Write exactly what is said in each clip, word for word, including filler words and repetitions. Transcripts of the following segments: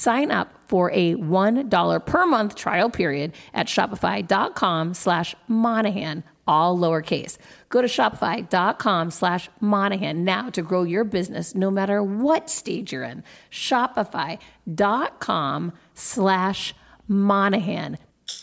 Sign up for a one dollar per month trial period at shopify.com slash Monahan, all lowercase. Go to shopify.com slash Monahan now to grow your business no matter what stage you're in. Shopify.com slash Monahan.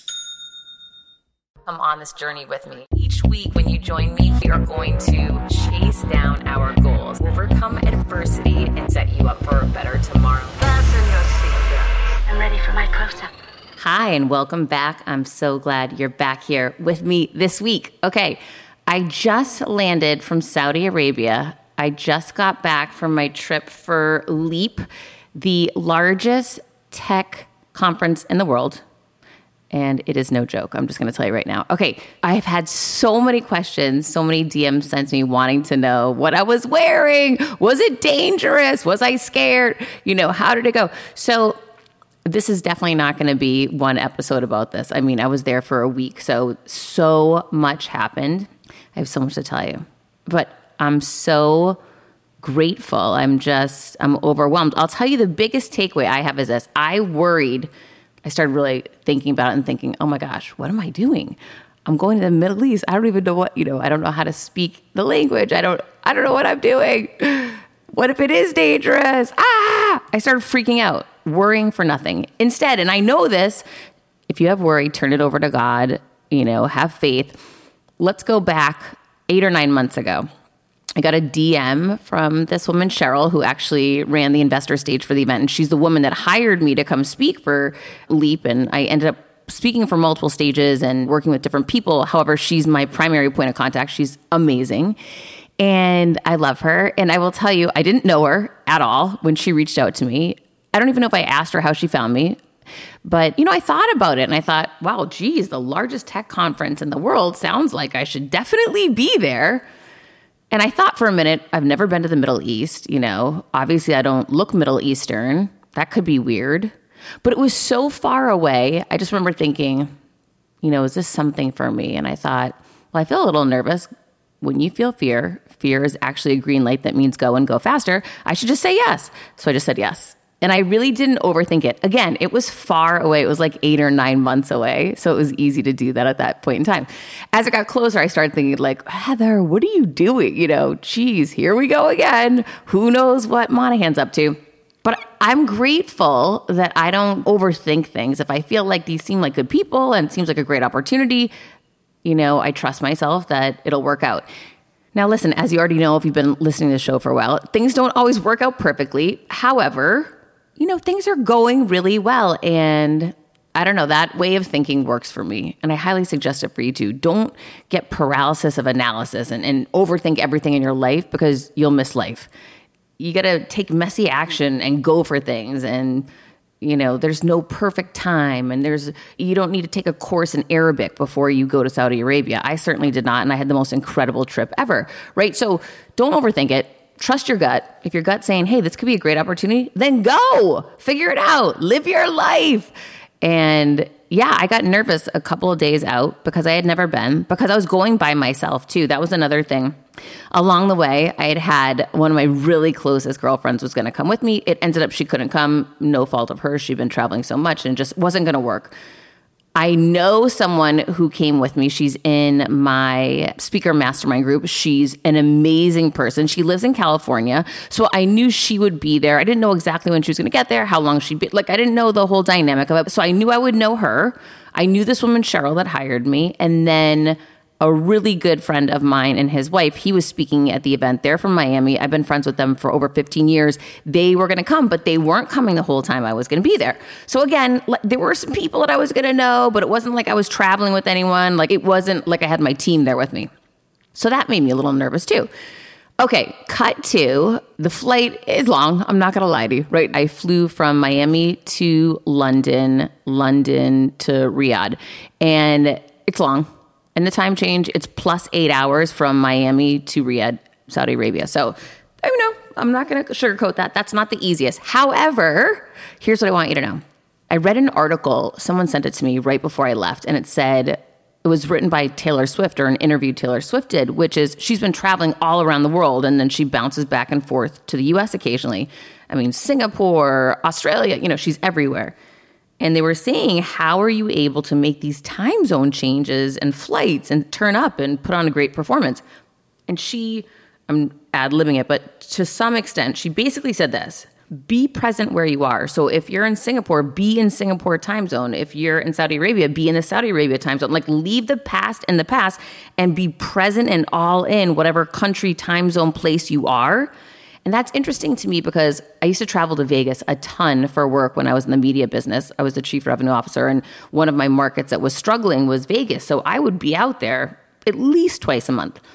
Come on this journey with me. Each week when you join me, we are going to chase down our goals, overcome adversity, and set you up for a better tomorrow. Fasten your seatbelts. I'm ready for my close-up. Hi, and welcome back. I'm so glad you're back here with me this week. Okay, I just landed from Saudi Arabia. I just got back from my trip for LEAP, the largest tech conference in the world. And it is no joke. I'm just going to tell you right now. Okay, I've had so many questions, so many D Ms sent me wanting to know what I was wearing. Was it dangerous? Was I scared? You know, how did it go? So this is definitely not going to be one episode about this. I mean, I was there for a week, so, so much happened. I have so much to tell you. But I'm so grateful. I'm just, I'm overwhelmed. I'll tell you the biggest takeaway I have is this. I worried I started really thinking about it and thinking, oh my gosh, what am I doing? I'm going to the Middle East. I don't even know what, you know, I don't know how to speak the language. I don't, I don't know what I'm doing. What if it is dangerous? Ah, I started freaking out, worrying for nothing. Instead, and I know this, if you have worry, turn it over to God, you know, have faith. Let's go back eight or nine months ago. I got a D M from this woman, Cheryl, who actually ran the investor stage for the event. And she's the woman that hired me to come speak for LEAP. And I ended up speaking for multiple stages and working with different people. However, she's my primary point of contact. She's amazing. And I love her. And I will tell you, I didn't know her at all when she reached out to me. I don't even know if I asked her how she found me. But, you know, I thought about it and I thought, wow, geez, the largest tech conference in the world sounds like I should definitely be there. And I thought for a minute, I've never been to the Middle East, you know. Obviously, I don't look Middle Eastern. That could be weird. But it was so far away. I just remember thinking, you know, is this something for me? And I thought, well, I feel a little nervous. When you feel fear, fear is actually a green light that means go and go faster. I should just say yes. So I just said yes. And I really didn't overthink it. Again, it was far away. It was like eight or nine months away. So it was easy to do that at that point in time. As it got closer, I started thinking like, Heather, what are you doing? You know, geez, here we go again. Who knows what Monahan's up to? But I'm grateful that I don't overthink things. If I feel like these seem like good people and it seems like a great opportunity, you know, I trust myself that it'll work out. Now, listen, as you already know, if you've been listening to the show for a while, things don't always work out perfectly. However, you know, things are going really well. And I don't know, that way of thinking works for me. And I highly suggest it for you too. Don't get paralysis of analysis and, and overthink everything in your life because you'll miss life. You got to take messy action and go for things. And, you know, there's no perfect time. And there's, you don't need to take a course in Arabic before you go to Saudi Arabia. I certainly did not. And I had the most incredible trip ever, right? So don't overthink it. Trust your gut. If your gut's saying, hey, this could be a great opportunity, then go. Figure it out. Live your life. And yeah, I got nervous a couple of days out because I had never been, because I was going by myself too. That was another thing. Along the way, I had had one of my really closest girlfriends was going to come with me. It ended up she couldn't come. No fault of hers. She'd been traveling so much and it just wasn't going to work. I know someone who came with me. She's in my speaker mastermind group. She's an amazing person. She lives in California. So I knew she would be there. I didn't know exactly when she was going to get there, how long she'd be. Like, I didn't know the whole dynamic of it. So I knew I would know her. I knew this woman, Cheryl, that hired me. And then a really good friend of mine and his wife, he was speaking at the event. They're from Miami. I've been friends with them for over fifteen years. They were going to come, but they weren't coming the whole time I was going to be there. So again, there were some people that I was going to know, but it wasn't like I was traveling with anyone. Like it wasn't like I had my team there with me. So that made me a little nervous too. Okay, cut to the flight is long. I'm not going to lie to you, right? I flew from Miami to London, London to Riyadh, and it's long. And the time change, it's plus eight hours from Miami to Riyadh, Saudi Arabia. So, you know, I'm not going to sugarcoat that. That's not the easiest. However, here's what I want you to know. I read an article, someone sent it to me right before I left, and it said, it was written by Taylor Swift, or an interview Taylor Swift did, which is she's been traveling all around the world, and then she bounces back and forth to the U S occasionally. I mean, Singapore, Australia, you know, she's everywhere. And they were saying, how are you able to make these time zone changes and flights and turn up and put on a great performance? And she, I'm ad-libbing it, but to some extent, she basically said this: be present where you are. So if you're in Singapore, be in Singapore time zone. If you're in Saudi Arabia, be in the Saudi Arabia time zone. Like, leave the past in the past and be present and all in whatever country, time zone, place you are. And that's interesting to me because I used to travel to Vegas a ton for work when I was in the media business. I was the chief revenue officer, and one of my markets that was struggling was Vegas. So I would be out there at least twice a month.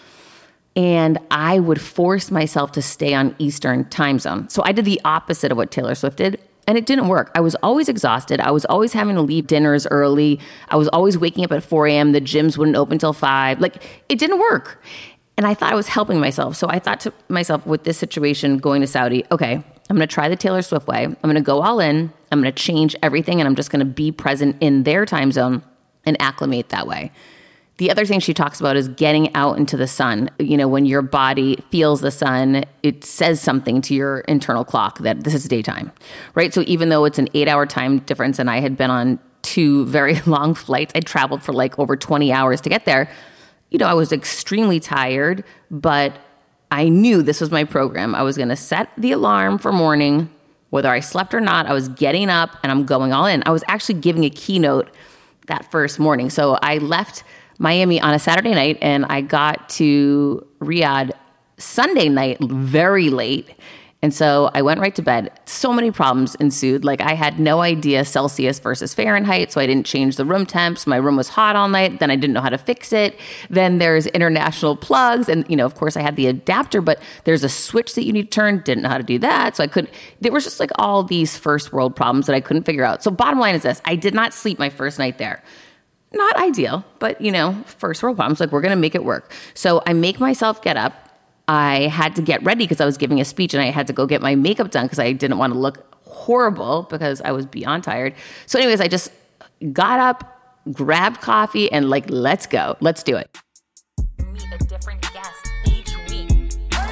And I would force myself to stay on Eastern time zone. So I did the opposite of what Taylor Swift did, and it didn't work. I was always exhausted. I was always having to leave dinners early. I was always waking up at four a.m. The gyms wouldn't open till five. Like, it didn't work. And I thought I was helping myself. So I thought to myself, with this situation going to Saudi, okay, I'm going to try the Taylor Swift way. I'm going to go all in. I'm going to change everything, and I'm just going to be present in their time zone and acclimate that way. The other thing she talks about is getting out into the sun. You know, when your body feels the sun, it says something to your internal clock that this is daytime, right? So even though it's an eight-hour time difference, and I had been on two very long flights, I traveled for like over twenty hours to get there. You know, I was extremely tired, but I knew this was my program. I was going to set the alarm for morning, whether I slept or not. I was getting up and I'm going all in. I was actually giving a keynote that first morning. So I left Miami on a Saturday night and I got to Riyadh Sunday night very late. And so I went right to bed. So many problems ensued. Like, I had no idea Celsius versus Fahrenheit, so I didn't change the room temps. My room was hot all night. Then I didn't know how to fix it. Then there's international plugs. And, you know, of course I had the adapter, but there's a switch that you need to turn. Didn't know how to do that. So I couldn't, there was just like all these first world problems that I couldn't figure out. So bottom line is this: I did not sleep my first night there. Not ideal, but, you know, first world problems. Like, we're going to make it work. So I make myself get up. I had to get ready because I was giving a speech, and I had to go get my makeup done because I didn't want to look horrible because I was beyond tired. So anyways, I just got up, grabbed coffee, and like, let's go. Let's do it. Meet a different guest each week.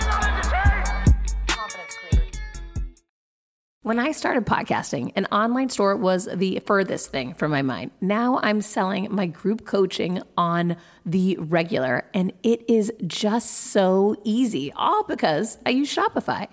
Confidence creator. When I started podcasting, an online store was the furthest thing from my mind. Now I'm selling my group coaching on the regular, and it is just so easy, all because I use Shopify.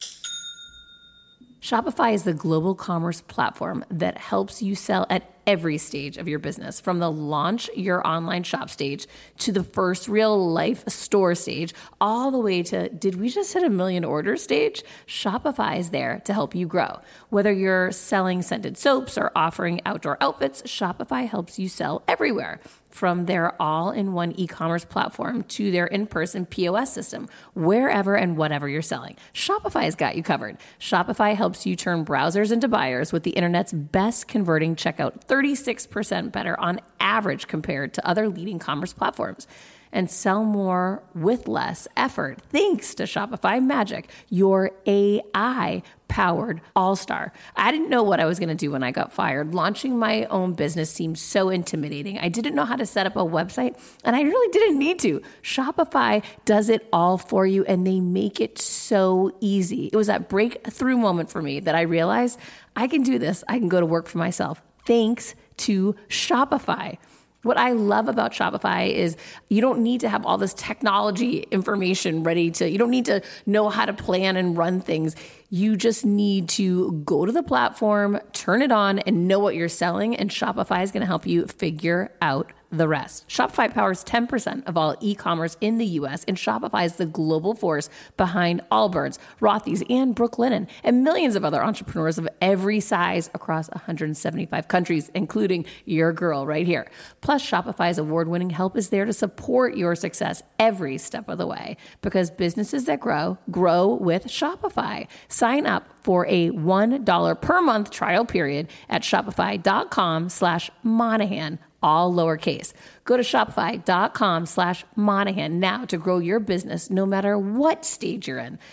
Shopify is the global commerce platform that helps you sell at every stage of your business, from the launch your online shop stage to the first real life store stage, all the way to, did we just hit a million orders stage? Shopify is there to help you grow. Whether you're selling scented soaps or offering outdoor outfits, Shopify helps you sell everywhere. From their all-in-one e-commerce platform to their in-person P O S system, wherever and whatever you're selling, Shopify has got you covered. Shopify helps you turn browsers into buyers with the internet's best converting checkout, thirty-six percent better on average compared to other leading commerce platforms. And sell more with less effort thanks to Shopify Magic, your A I-powered all-star. I didn't know what I was going to do when I got fired. Launching my own business seemed so intimidating. I didn't know how to set up a website, and I really didn't need to. Shopify does it all for you, and they make it so easy. It was that breakthrough moment for me that I realized I can do this. I can go to work for myself thanks to Shopify. What I love about Shopify is you don't need to have all this technology information ready to, you don't need to know how to plan and run things. You just need to go to the platform, turn it on, and know what you're selling, and Shopify is going to help you figure out the rest. Shopify powers ten percent of all e-commerce in the U S, and Shopify is the global force behind Allbirds, Rothy's, and Brooklinen, and millions of other entrepreneurs of every size across one hundred seventy-five countries, including your girl right here. Plus, Shopify's award-winning help is there to support your success every step of the way, because businesses that grow, grow with Shopify. Sign up for a one dollar per month trial period at shopify.com slash Monahan, all lowercase. Go to shopify.com slash Monahan now to grow your business no matter what stage you're in.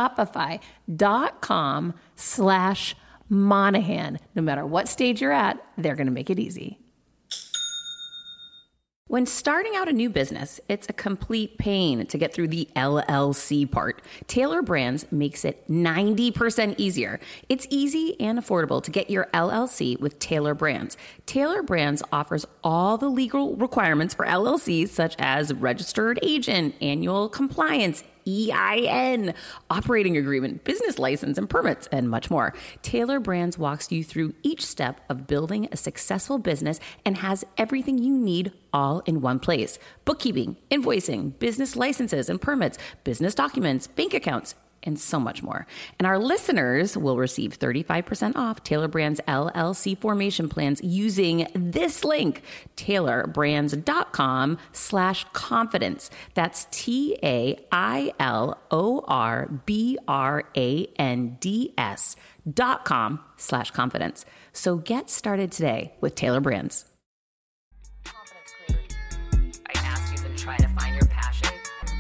Shopify.com slash Monahan. No matter what stage you're at, they're going to make it easy. When starting out a new business, it's a complete pain to get through the L L C part. Tailor Brands makes it ninety percent easier. It's easy and affordable to get your L L C with Tailor Brands. Tailor Brands offers all the legal requirements for L L Cs, such as registered agent, annual compliance, E I N, operating agreement, business license, and permits, and much more. Tailor Brands walks you through each step of building a successful business and has everything you need all in one place. Bookkeeping, invoicing, business licenses and permits, business documents, bank accounts, and so much more. And our listeners will receive thirty-five percent off Tailor Brands L L C formation plans using this link, tailorbrands.com slash confidence. That's T A I L O R B R A N D S dot com slash confidence. So get started today with Tailor Brands. Confidence clearly. I asked you to try to find your passion.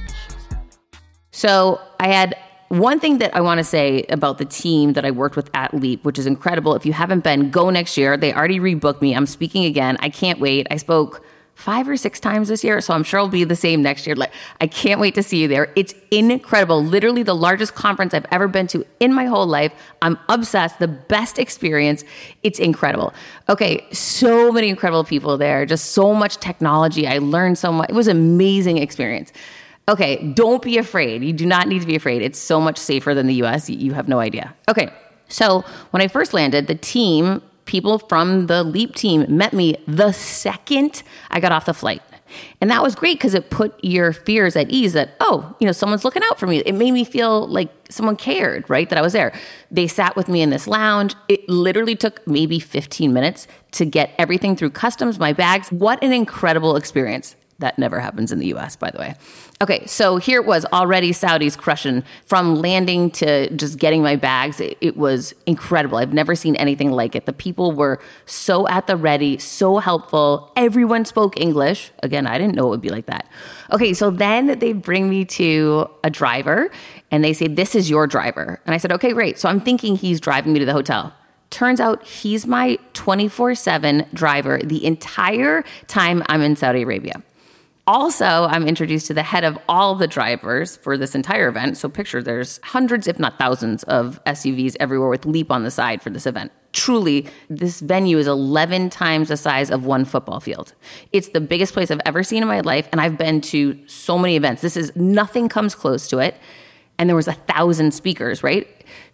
So I had one thing that I want to say about the team that I worked with at Leap, which is incredible. If you haven't been, go next year. They already rebooked me. I'm speaking again. I can't wait. I spoke five or six times this year, so I'm sure it'll be the same next year. Like, I can't wait to see you there. It's incredible. Literally the largest conference I've ever been to in my whole life. I'm obsessed. The best experience. It's incredible. Okay, so many incredible people there. Just so much technology. I learned so much. It was an amazing experience. Okay, don't be afraid. You do not need to be afraid. It's so much safer than the U S. You have no idea. Okay, so when I first landed, the team, people from the Leap team met me the second I got off the flight. And that was great because it put your fears at ease that, oh, you know, someone's looking out for me. It made me feel like someone cared, right, that I was there. They sat with me in this lounge. It literally took maybe fifteen minutes to get everything through customs, my bags. What an incredible experience. That never happens in the U S, by the way. Okay, so here it was already Saudi's crushing. From landing to just getting my bags, it, it was incredible. I've never seen anything like it. The people were so at the ready, so helpful. Everyone spoke English. Again, I didn't know it would be like that. Okay, so then they bring me to a driver, and they say, this is your driver. And I said, okay, great. So I'm thinking he's driving me to the hotel. Turns out he's my twenty-four seven driver the entire time I'm in Saudi Arabia. Also, I'm introduced to the head of all the drivers for this entire event. So picture there's hundreds, if not thousands, of S U Vs everywhere with Leap on the side for this event. Truly, this venue is eleven times the size of one football field. It's the biggest place I've ever seen in my life, and I've been to so many events. This is, nothing comes close to it. And there was a thousand speakers, right?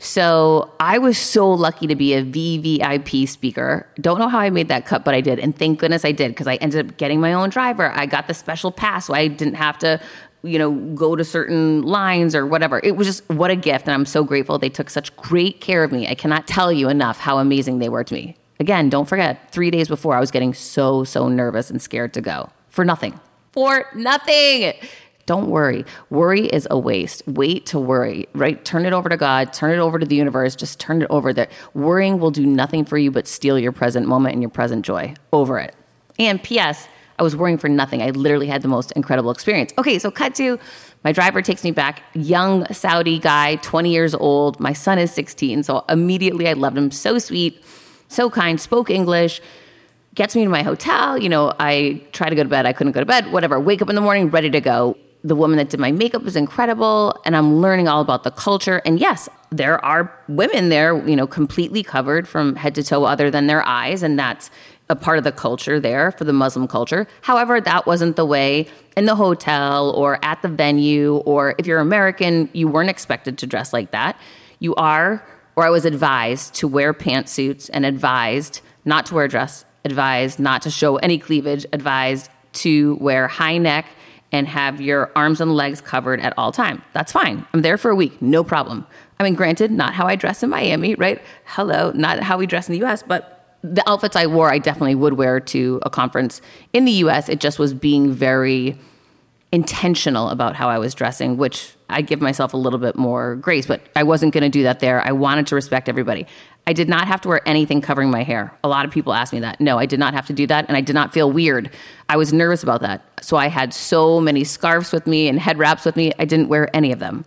So I was so lucky to be a V V I P speaker. Don't know how I made that cut, but I did. And thank goodness I did, because I ended up getting my own driver. I got the special pass, so I didn't have to, you know, go to certain lines or whatever. It was just, what a gift. And I'm so grateful. They took such great care of me. I cannot tell you enough how amazing they were to me. Again, don't forget, three days before I was getting so, so nervous and scared to go. For nothing. For nothing. Don't worry. Worry is a waste. Wait to worry, right? Turn it over to God. Turn it over to the universe. Just turn it over there. Worrying will do nothing for you but steal your present moment and your present joy. Over it. And P S, I was worrying for nothing. I literally had the most incredible experience. Okay, so cut to, my driver takes me back. Young Saudi guy, twenty years old. My son is sixteen. So immediately I loved him. So sweet, so kind, spoke English. Gets me to my hotel. You know, I try to go to bed. I couldn't go to bed. Whatever. Wake up in the morning, ready to go. The woman that did my makeup was incredible, and I'm learning all about the culture. And yes, there are women there, you know, completely covered from head to toe other than their eyes, and that's a part of the culture there for the Muslim culture. However, that wasn't the way in the hotel or at the venue, or if you're American, you weren't expected to dress like that. You are, or I was advised to wear pantsuits and advised not to wear a dress, advised not to show any cleavage, advised to wear high neck and have your arms and legs covered at all time. That's fine. I'm there for a week. No problem. I mean, granted, not how I dress in Miami, right? Hello, not how we dress in the U S, but the outfits I wore, I definitely would wear to a conference in the U S. It just was being very intentional about how I was dressing, which I give myself a little bit more grace, but I wasn't going to do that there. I wanted to respect everybody. I did not have to wear anything covering my hair. A lot of people ask me that. No, I did not have to do that, and I did not feel weird. I was nervous about that. So I had so many scarves with me and head wraps with me. I didn't wear any of them.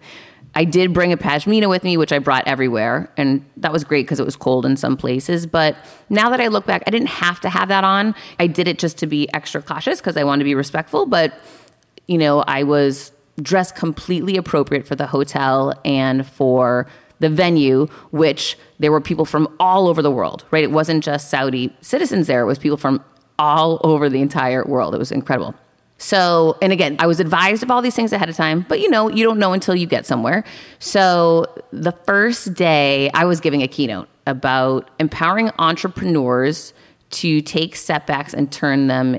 I did bring a pashmina with me, which I brought everywhere. And that was great because it was cold in some places. But now that I look back, I didn't have to have that on. I did it just to be extra cautious because I wanted to be respectful. But, you know, I was dressed completely appropriate for the hotel and for the venue, which there were people from all over the world, right? It wasn't just Saudi citizens there. It was people from all over the entire world. It was incredible. So, and again, I was advised of all these things ahead of time, but you know, you don't know until you get somewhere. So the first day I was giving a keynote about empowering entrepreneurs to take setbacks and turn them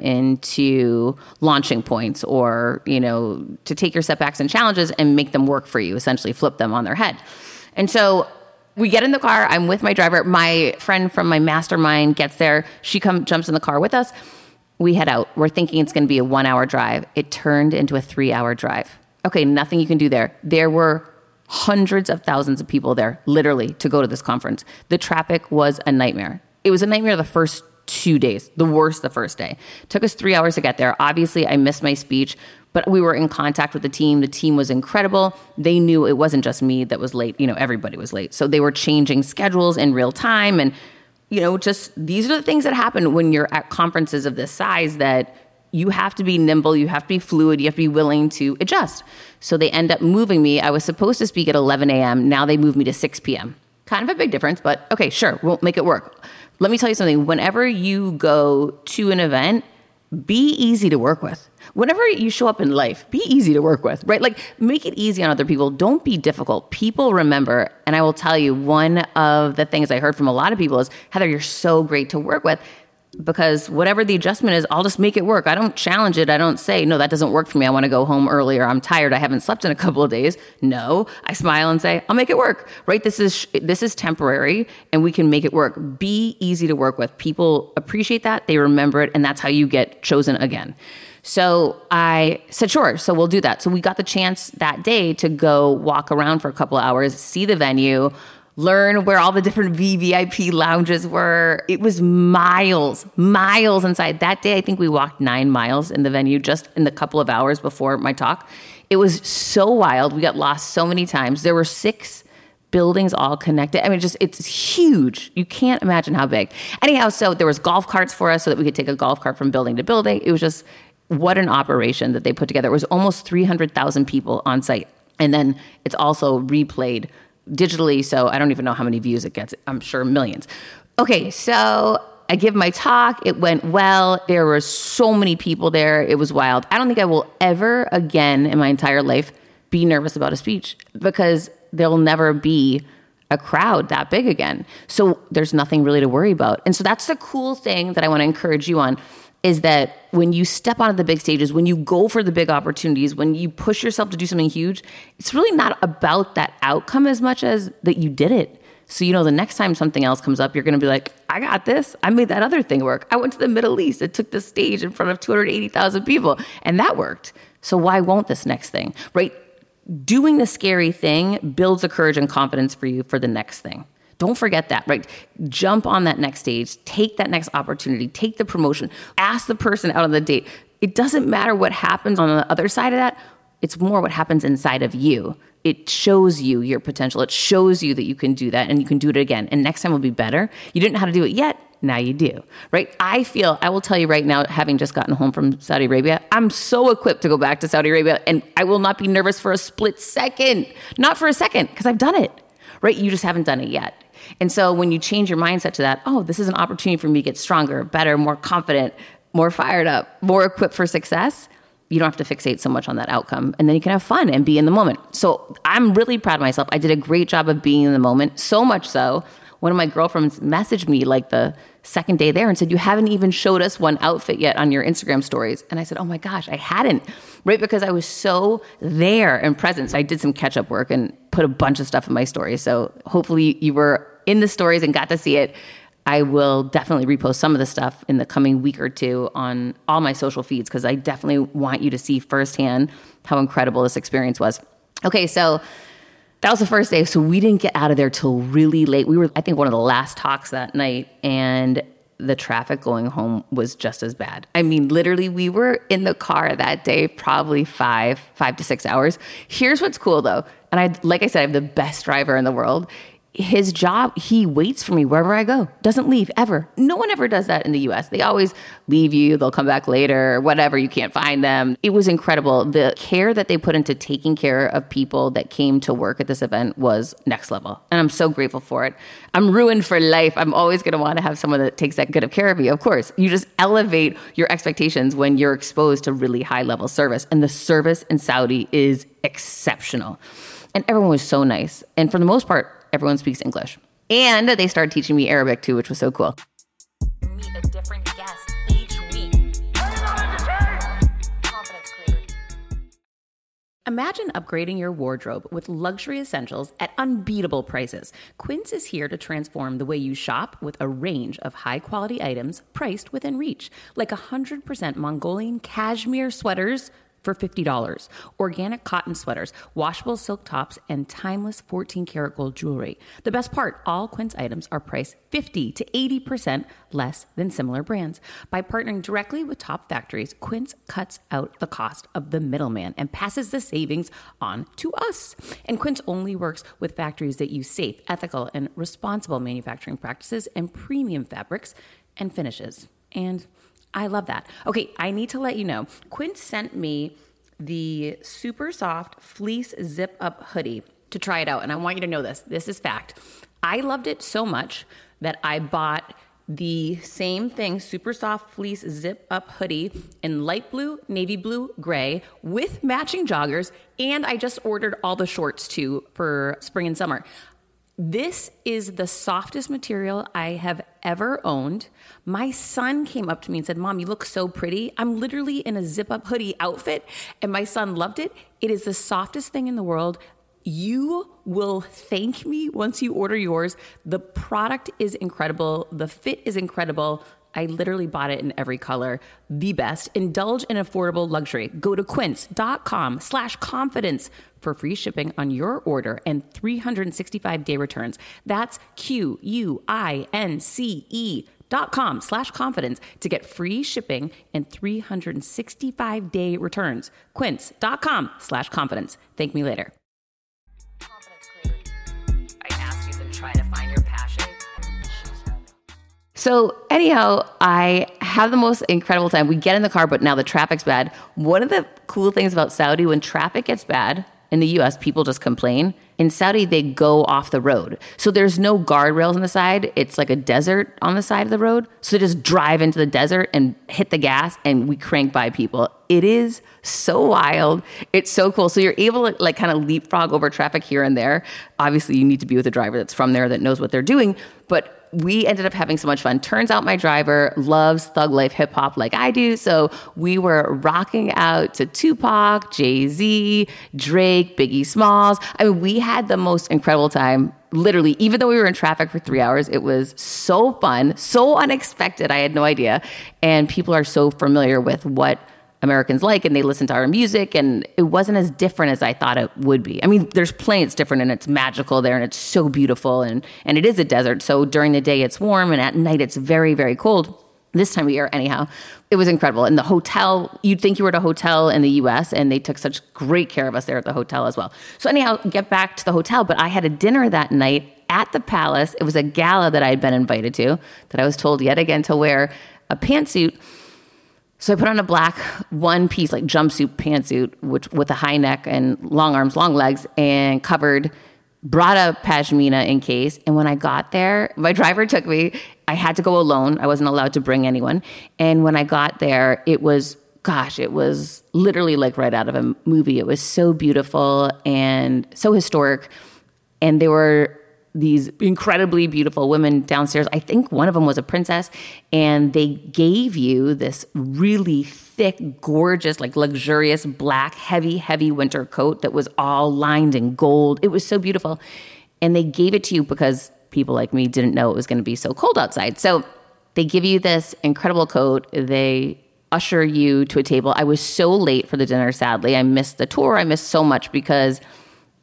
into launching points, or, you know, to take your setbacks and challenges and make them work for you, essentially flip them on their head. And so we get in the car, I'm with my driver, my friend from my mastermind gets there, she comes, jumps in the car with us. We head out. We're thinking it's going to be a one hour drive. It turned into a three hour drive. Okay, nothing you can do there. There were hundreds of thousands of people there, literally, to go to this conference. The traffic was a nightmare. It was a nightmare the first two days, the worst the first day. It took us three hours to get there. Obviously, I missed my speech, but we were in contact with the team. The team was incredible. They knew it wasn't just me that was late. You know, everybody was late. So they were changing schedules in real time. And you know, just these are the things that happen when you're at conferences of this size, that you have to be nimble, you have to be fluid, you have to be willing to adjust. So they end up moving me. I was supposed to speak at eleven a.m. Now they moved me to six p.m. Kind of a big difference, but okay, sure, we'll make it work. Let me tell you something. Whenever you go to an event, be easy to work with. Whenever you show up in life, be easy to work with, right? Like, make it easy on other people. Don't be difficult. People remember, and I will tell you, one of the things I heard from a lot of people is, Heather, you're so great to work with, because whatever the adjustment is, I'll just make it work. I don't challenge it. I don't say, no, that doesn't work for me. I want to go home earlier. I'm tired. I haven't slept in a couple of days. No, I smile and say, I'll make it work, right? This is, this is temporary and we can make it work. Be easy to work with. People appreciate that. They remember it. And that's how you get chosen again. So I said, sure. So we'll do that. So we got the chance that day to go walk around for a couple of hours, see the venue, learn where all the different V V I P lounges were. It was miles, miles inside. That day, I think we walked nine miles in the venue just in the couple of hours before my talk. It was so wild. We got lost so many times. There were six buildings all connected. I mean, just, it's huge. You can't imagine how big. Anyhow, so there was golf carts for us so that we could take a golf cart from building to building. It was just, what an operation that they put together. It was almost three hundred thousand people on site. And then it's also replayed digitally, so I don't even know how many views it gets. I'm sure millions. Okay, so I give my talk. It went well. There were so many people there. It was wild. I don't think I will ever again in my entire life be nervous about a speech, because there'll never be a crowd that big again. So there's nothing really to worry about. And so that's the cool thing that I want to encourage you on, is that when you step onto the big stages, when you go for the big opportunities, when you push yourself to do something huge, it's really not about that outcome as much as that you did it. So, you know, the next time something else comes up, you're going to be like, I got this. I made that other thing work. I went to the Middle East. It took the stage in front of two hundred eighty thousand people, and that worked. So why won't this next thing, right? Doing the scary thing builds the courage and confidence for you for the next thing. Don't forget that, right? Jump on that next stage, take that next opportunity, take the promotion, ask the person out on the date. It doesn't matter what happens on the other side of that. It's more what happens inside of you. It shows you your potential. It shows you that you can do that and you can do it again. And next time will be better. You didn't know how to do it yet. Now you do, right? I feel, I will tell you right now, having just gotten home from Saudi Arabia, I'm so equipped to go back to Saudi Arabia, and I will not be nervous for a split second. Not for a second, because I've done it, right? You just haven't done it yet. And so when you change your mindset to that, oh, this is an opportunity for me to get stronger, better, more confident, more fired up, more equipped for success, you don't have to fixate so much on that outcome. And then you can have fun and be in the moment. So I'm really proud of myself. I did a great job of being in the moment, so much so one of my girlfriends messaged me like the second day there and said, you haven't even showed us one outfit yet on your Instagram stories. And I said, oh my gosh, I hadn't, right? Because I was so there and present. So I did some catch-up work and put a bunch of stuff in my stories. So hopefully you were in the stories and got to see it. I will definitely repost some of the stuff in the coming week or two on all my social feeds, because I definitely want you to see firsthand how incredible this experience was. Okay, so that was the first day. So we didn't get out of there till really late. We were, I think, one of the last talks that night. And the traffic going home was just as bad. I mean, literally, we were in the car that day, probably five, five to six hours. Here's what's cool though. And I, like I said, I have the best driver in the world. His job, he waits for me wherever I go, doesn't leave ever. No one ever does that in the U S. They always leave you, they'll come back later, whatever, you can't find them. It was incredible. The care that they put into taking care of people that came to work at this event was next level. And I'm so grateful for it. I'm ruined for life. I'm always going to want to have someone that takes that good of care of me. Of course, you just elevate your expectations when you're exposed to really high level service. And the service in Saudi is exceptional. And everyone was so nice. And for the most part, everyone speaks English. And they started teaching me Arabic too, which was so cool. Meet a different guest each week. Confidence creator. Imagine upgrading your wardrobe with luxury essentials at unbeatable prices. Quince is here to transform the way you shop with a range of high-quality items priced within reach, like one hundred percent Mongolian cashmere sweaters for fifty dollars, organic cotton sweaters, washable silk tops, and timeless fourteen karat gold jewelry. The best part, all Quince items are priced fifty to eighty percent less than similar brands. By partnering directly with top factories, Quince cuts out the cost of the middleman and passes the savings on to us. And Quince only works with factories that use safe, ethical, and responsible manufacturing practices and premium fabrics and finishes. And I love that. Okay, I need to let you know, Quince sent me the super soft fleece zip up hoodie to try it out. And I want you to know this. This is fact. I loved it so much that I bought the same thing, super soft fleece zip up hoodie in light blue, navy blue, gray with matching joggers. And I just ordered all the shorts too for spring and summer. This is the softest material I have ever owned. My son came up to me and said, "Mom, you look so pretty." I'm literally in a zip-up hoodie outfit, and my son loved it. It is the softest thing in the world. You will thank me once you order yours. The product is incredible. The fit is incredible. I literally bought it in every color. The best. Indulge in affordable luxury. Go to quince.com slash confidence for free shipping on your order and three hundred sixty-five day returns. That's Q-U-I-N-C-E dot com slash confidence to get free shipping and three hundred sixty-five day returns. Quince.com slash confidence. Thank me later. Confidence creator. I asked you to try to find your passion. So anyhow, I have the most incredible time. We get in the car, but now the traffic's bad. One of the cool things about Saudi, when traffic gets bad, in the U S, people just complain. In Saudi, they go off the road. So there's no guardrails on the side. It's like a desert on the side of the road. So they just drive into the desert and hit the gas, and we crank by people. It is so wild. It's so cool. So you're able to like kind of leapfrog over traffic here and there. Obviously, you need to be with a driver that's from there that knows what they're doing. But we ended up having so much fun. Turns out my driver loves thug life hip hop like I do. So we were rocking out to Tupac, Jay-Z, Drake, Biggie Smalls. I mean, we had the most incredible time. Literally, even though we were in traffic for three hours, it was so fun, so unexpected. I had no idea. And people are so familiar with what Americans like, and they listen to our music, and it wasn't as different as I thought it would be. I mean, there's plenty that's different, and it's magical there, and it's so beautiful, and, and it is a desert, so during the day it's warm, and at night it's very, very cold. This time of year, anyhow, it was incredible. And the hotel, you'd think you were at a hotel in the U S, and they took such great care of us there at the hotel as well. So anyhow, get back to the hotel, but I had a dinner that night at the Palace. It was a gala that I had been invited to, that I was told yet again to wear a pantsuit. So I put on a black one-piece, like jumpsuit pantsuit, which with a high neck and long arms, long legs, and covered, brought a pashmina in case. And when I got there, my driver took me. I had to go alone. I wasn't allowed to bring anyone. And when I got there, it was, gosh, it was literally like right out of a movie. It was so beautiful and so historic. And there were these incredibly beautiful women downstairs. I think one of them was a princess, and they gave you this really thick, gorgeous, like luxurious black, heavy, heavy winter coat that was all lined in gold. It was so beautiful. And they gave it to you because people like me didn't know it was going to be so cold outside. So they give you this incredible coat. They usher you to a table. I was so late for the dinner, sadly. I missed the tour. I missed so much because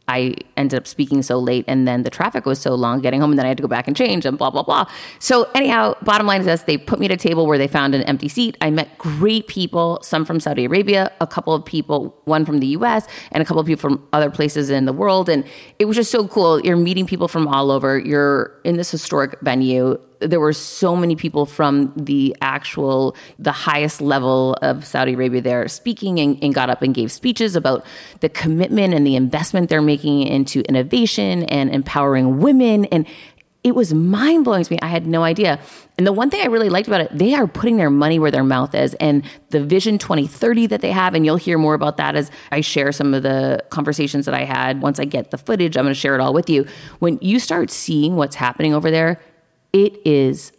I ended up speaking so late, and then the traffic was so long getting home, and then I had to go back and change and blah, blah, blah. So anyhow, bottom line is this, they put me at a table where they found an empty seat. I met great people, some from Saudi Arabia, a couple of people, one from the U S, and a couple of people from other places in the world. And it was just so cool. You're meeting people from all over. You're in this historic venue. There were so many people from the actual, the highest level of Saudi Arabia there speaking and, and got up and gave speeches about the commitment and the investment they're making into innovation and empowering women. And it was mind-blowing to me. I had no idea. And the one thing I really liked about it, they are putting their money where their mouth is. And the Vision twenty thirty that they have, and you'll hear more about that as I share some of the conversations that I had. Once I get the footage, I'm going to share it all with you. When you start seeing what's happening over there, it is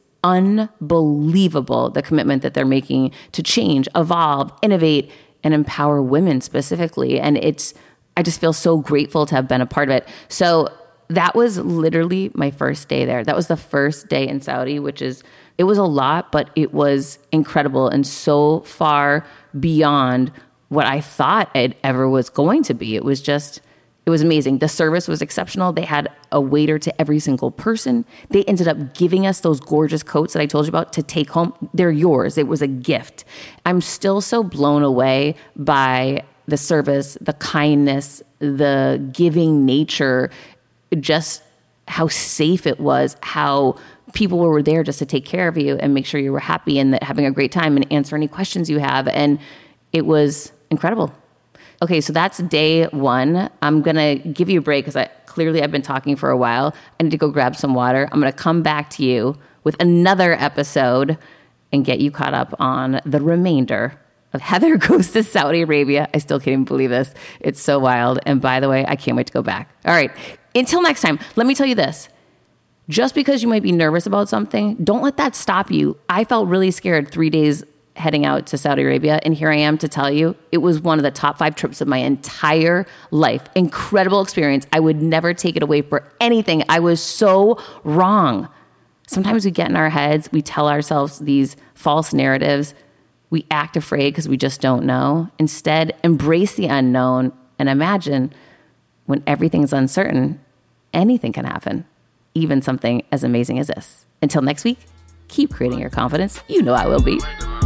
unbelievable, the commitment that they're making to change, evolve, innovate, and empower women specifically. And it's, I just feel so grateful to have been a part of it. So that was literally my first day there. That was the first day in Saudi, which is, it was a lot, but it was incredible and so far beyond what I thought it ever was going to be. It was just, it was amazing. The service was exceptional. They had a waiter to every single person. They ended up giving us those gorgeous coats that I told you about to take home. They're yours. It was a gift. I'm still so blown away by the service, the kindness, the giving nature, just how safe it was, how people were there just to take care of you and make sure you were happy and that having a great time and answer any questions you have. And it was incredible. Okay, so that's day one. I'm going to give you a break because I clearly I've been talking for a while. I need to go grab some water. I'm going to come back to you with another episode and get you caught up on the remainder of Heather Goes to Saudi Arabia. I still can't even believe this. It's so wild. And by the way, I can't wait to go back. All right, until next time, let me tell you this. Just because you might be nervous about something, don't let that stop you. I felt really scared three days heading out to Saudi Arabia. And here I am to tell you, it was one of the top five trips of my entire life. Incredible experience. I would never take it away for anything. I was so wrong. Sometimes we get in our heads, we tell ourselves these false narratives. We act afraid because we just don't know. Instead, embrace the unknown and imagine when everything's uncertain, anything can happen, even something as amazing as this. Until next week, keep creating your confidence. You know I will be.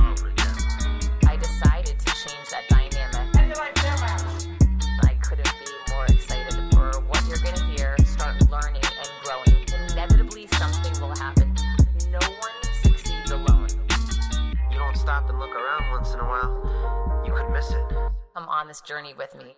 Come on this journey with me.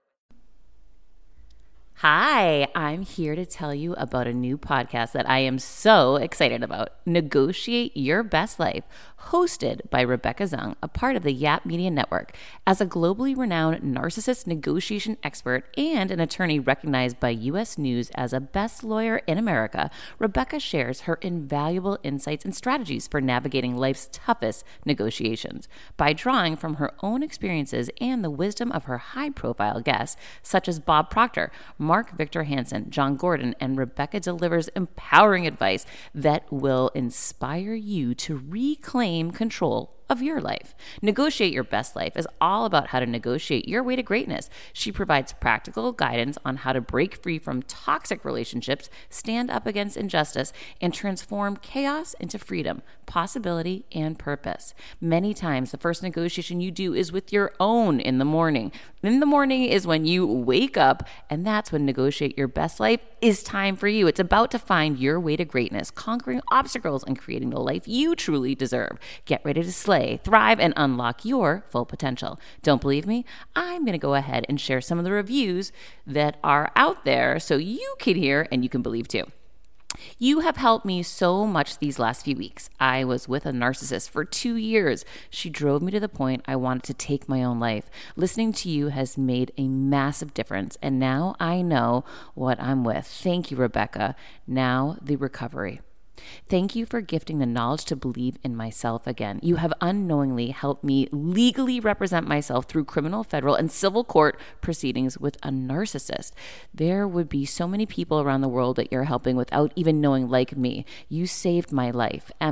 Hi, I'm here to tell you about a new podcast that I am so excited about, Negotiate Your Best Life, hosted by Rebecca Zung, a part of the Yap Media Network. As a globally renowned narcissist negotiation expert and an attorney recognized by U S News as a best lawyer in America, Rebecca shares her invaluable insights and strategies for navigating life's toughest negotiations. By drawing from her own experiences and the wisdom of her high-profile guests, such as Bob Proctor, Mark Victor Hansen, John Gordon, and Rebecca delivers empowering advice that will inspire you to reclaim control of your life. Negotiate Your Best Life is all about how to negotiate your way to greatness. She provides practical guidance on how to break free from toxic relationships, stand up against injustice, and transform chaos into freedom, possibility, and purpose. Many times, the first negotiation you do is with your own in the morning. In the morning is when you wake up, and that's when Negotiate Your Best Life is time for you. It's about to find your way to greatness, conquering obstacles and creating the life you truly deserve. Get ready to slay, thrive, and unlock your full potential. Don't believe me? I'm going to go ahead and share some of the reviews that are out there so you can hear and you can believe too. You have helped me so much these last few weeks. I was with a narcissist for two years. She drove me to the point I wanted to take my own life. Listening to you has made a massive difference, and now I know what I'm with. Thank you, Rebecca. Now the recovery. Thank you for gifting the knowledge to believe in myself again. You have unknowingly helped me legally represent myself through criminal, federal, and civil court proceedings with a narcissist. There would be so many people around the world that you're helping without even knowing, like me. You saved my life. Emma,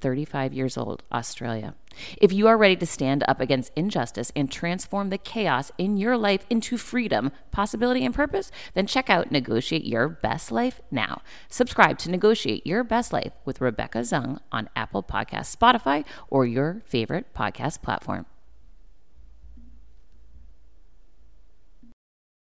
thirty-five years old, Australia. If you are ready to stand up against injustice and transform the chaos in your life into freedom, possibility, and purpose, then check out Negotiate Your Best Life now. Subscribe to Negotiate Your Best Life with Rebecca Zung on Apple Podcasts, Spotify, or your favorite podcast platform.